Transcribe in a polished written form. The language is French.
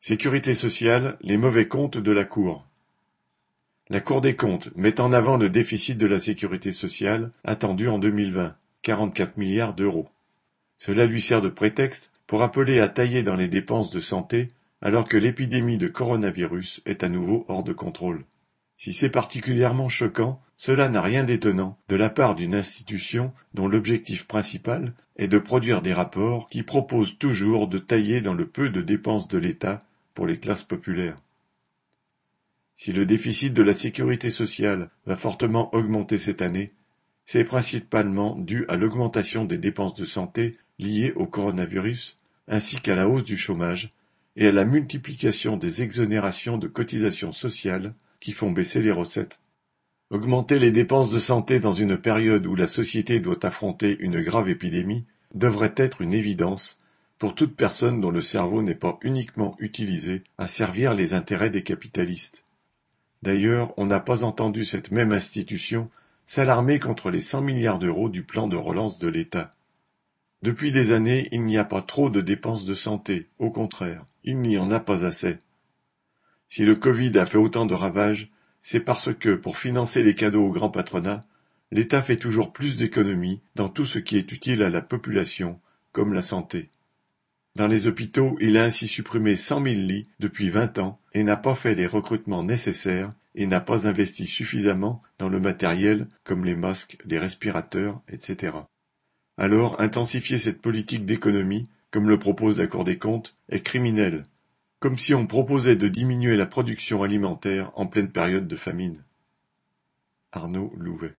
Sécurité sociale, les mauvais comptes de la Cour. La Cour des comptes met en avant le déficit de la sécurité sociale attendu en 2020, 44 milliards d'euros. Cela lui sert de prétexte pour appeler à tailler dans les dépenses de santé alors que l'épidémie de coronavirus est à nouveau hors de contrôle. Si c'est particulièrement choquant, cela n'a rien d'étonnant de la part d'une institution dont l'objectif principal est de produire des rapports qui proposent toujours de tailler dans le peu de dépenses de l'État pour les classes populaires. Si le déficit de la sécurité sociale va fortement augmenter cette année, c'est principalement dû à l'augmentation des dépenses de santé liées au coronavirus, ainsi qu'à la hausse du chômage et à la multiplication des exonérations de cotisations sociales qui font baisser les recettes. Augmenter les dépenses de santé dans une période où la société doit affronter une grave épidémie devrait être une évidence pour toute personne dont le cerveau n'est pas uniquement utilisé à servir les intérêts des capitalistes. D'ailleurs, on n'a pas entendu cette même institution s'alarmer contre les 100 milliards d'euros du plan de relance de l'État. Depuis des années, il n'y a pas trop de dépenses de santé, au contraire, il n'y en a pas assez. Si le Covid a fait autant de ravages, c'est parce que, pour financer les cadeaux au grand patronat, l'État fait toujours plus d'économies dans tout ce qui est utile à la population, comme la santé. Dans les hôpitaux, il a ainsi supprimé 100 000 lits depuis 20 ans et n'a pas fait les recrutements nécessaires et n'a pas investi suffisamment dans le matériel comme les masques, les respirateurs, etc. Alors, intensifier cette politique d'économie, comme le propose la Cour des comptes, est criminel, comme si on proposait de diminuer la production alimentaire en pleine période de famine. Arnaud Louvet.